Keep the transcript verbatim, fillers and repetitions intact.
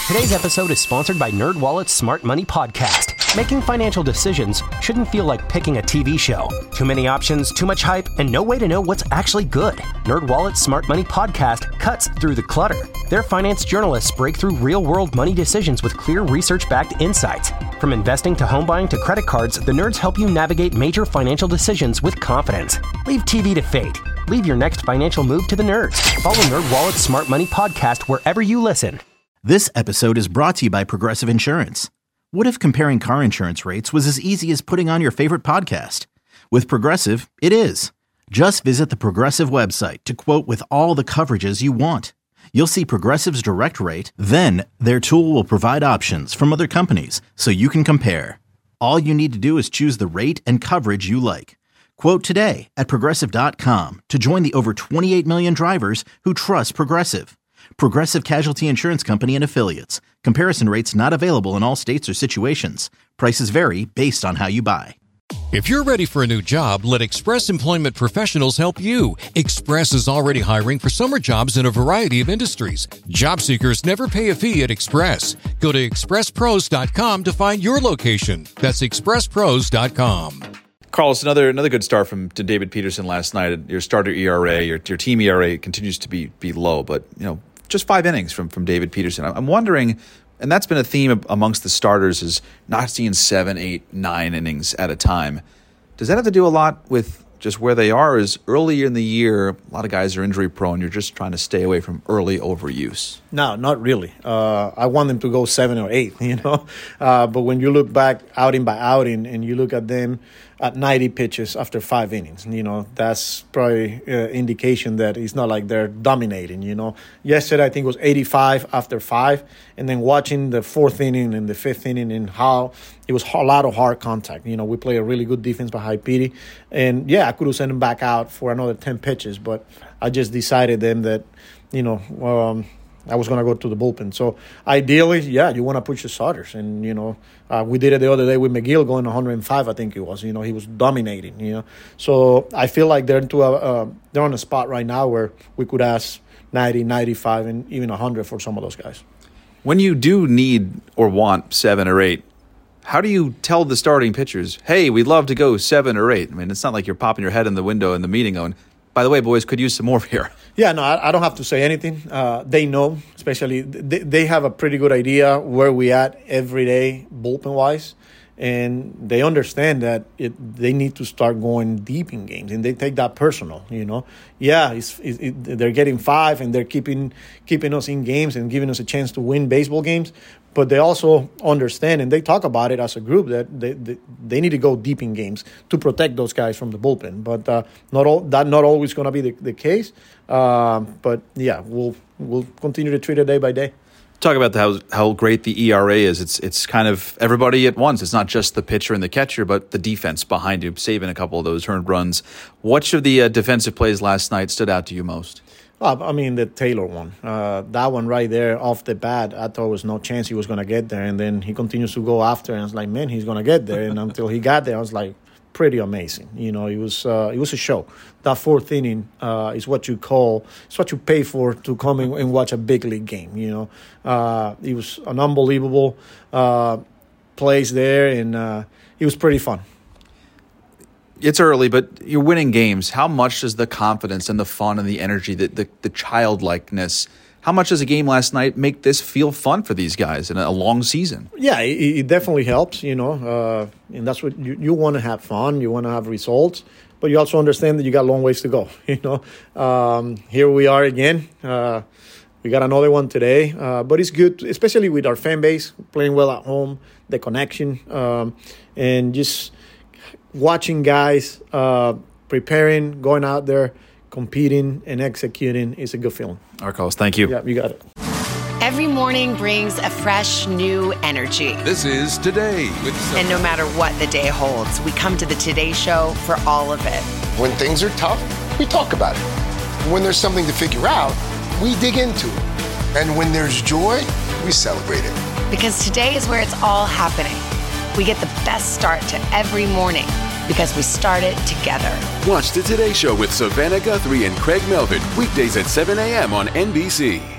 Today's episode is sponsored by NerdWallet's Smart Money Podcast. Making financial decisions shouldn't feel like picking a T V show. Too many options, too much hype, and no way to know what's actually good. NerdWallet's Smart Money Podcast cuts through the clutter. Their finance journalists break through real-world money decisions with clear research-backed insights. From investing to home buying to credit cards, the nerds help you navigate major financial decisions with confidence. Leave T V to fate. Leave your next financial move to the nerds. Follow NerdWallet's Smart Money Podcast wherever you listen. This episode is brought to you by Progressive Insurance. What if comparing car insurance rates was as easy as putting on your favorite podcast? With Progressive, it is. Just visit the Progressive website to quote with all the coverages you want. You'll see Progressive's direct rate, then their tool will provide options from other companies so you can compare. All you need to do is choose the rate and coverage you like. Quote today at Progressive dot com to join the over twenty-eight million drivers who trust Progressive. Progressive Casualty Insurance Company and Affiliates. Comparison rates not available in all states or situations. Prices vary based on how you buy. If you're ready for a new job, let Express Employment Professionals help you. Express is already hiring for summer jobs in a variety of industries. Job seekers never pay a fee at Express. Go to express pros dot com to find your location. That's express pros dot com. Carlos, another another good start from to David Peterson last night. Your starter E R A, your your team E R A continues to be be low, but you know just five innings from from David Peterson. I'm wondering, and that's been a theme amongst the starters, is not seeing seven, eight, nine innings at a time. Does that have to do a lot with just where they are? Is early in the year, a lot of guys are injury prone. You're just trying to stay away from early overuse. No, not really. Uh, I want them to go seven or eight, you know. Uh, but when you look back outing by outing and you look at them at ninety pitches after five innings, you know, that's probably uh, indication that it's not like they're dominating, you know. Yesterday, I think it was eighty-five after five. And then watching the fourth inning and the fifth inning and how it was a lot of hard contact. You know, we play a really good defense behind Petey. And, yeah, I could have sent him back out for another ten pitches, but I just decided then that, you know, um, I was going to go to the bullpen. So, ideally, yeah, you want to push the starters. And, you know, uh, we did it the other day with McGill going one hundred five, I think it was. You know, he was dominating, you know. So, I feel like they're into a, uh, they're on a spot right now where we could ask ninety, ninety-five, and even one hundred for some of those guys. When you do need or want seven or eight, how do you tell the starting pitchers, hey, we'd love to go seven or eight? I mean, it's not like you're popping your head in the window in the meeting going, by the way, boys, could use some more here. Yeah, no, I, I don't have to say anything. Uh, they know, especially, they, they have a pretty good idea where we at every day, bullpen-wise, and they understand that it, they need to start going deep in games, and they take that personal, you know. Yeah, it's, it, it, they're getting five, and they're keeping keeping us in games and giving us a chance to win baseball games, but they also understand, and they talk about it as a group, that they they, they need to go deep in games to protect those guys from the bullpen. But uh, not all that not always going to be the, the case. Uh, but yeah, we'll we'll continue to treat it day by day. Talk about the, how how great the E R A is. It's it's kind of everybody at once. It's not just the pitcher and the catcher, but the defense behind you, saving a couple of those earned runs. Which of the uh, defensive plays last night stood out to you most? Well, I mean, the Taylor one. Uh, that one right there off the bat, I thought there was no chance he was going to get there. And then he continues to go after, and I was like, man, he's going to get there. And until he got there, I was like, pretty amazing. You know, it was uh, it was a show. That fourth inning uh, is what you call, it's what you pay for to come in and watch a big league game. You know, uh, it was an unbelievable uh, place there, and uh, it was pretty fun. It's early, but you're winning games. How much does the confidence and the fun and the energy, the, the, the childlikeness, how much does a game last night make this feel fun for these guys in a long season? Yeah, it, it definitely helps, you know, uh, and that's what you, you want to have fun. You want to have results, but you also understand that you got a long ways to go, you know. Um, here we are again. Uh, we got another one today, uh, but it's good, especially with our fan base, playing well at home, the connection, um, and just watching guys uh, preparing, going out there, competing, and executing is a good feeling. All right, Carlos, thank you. Yeah, you got it. Every morning brings a fresh, new energy. This is Today with Sophie. And no matter what the day holds, we come to the Today Show for all of it. When things are tough, we talk about it. When there's something to figure out, we dig into it. And when there's joy, we celebrate it. Because today is where it's all happening. We get the best start to every morning because we start it together. Watch the Today Show with Savannah Guthrie and Craig Melvin weekdays at seven a.m. on N B C.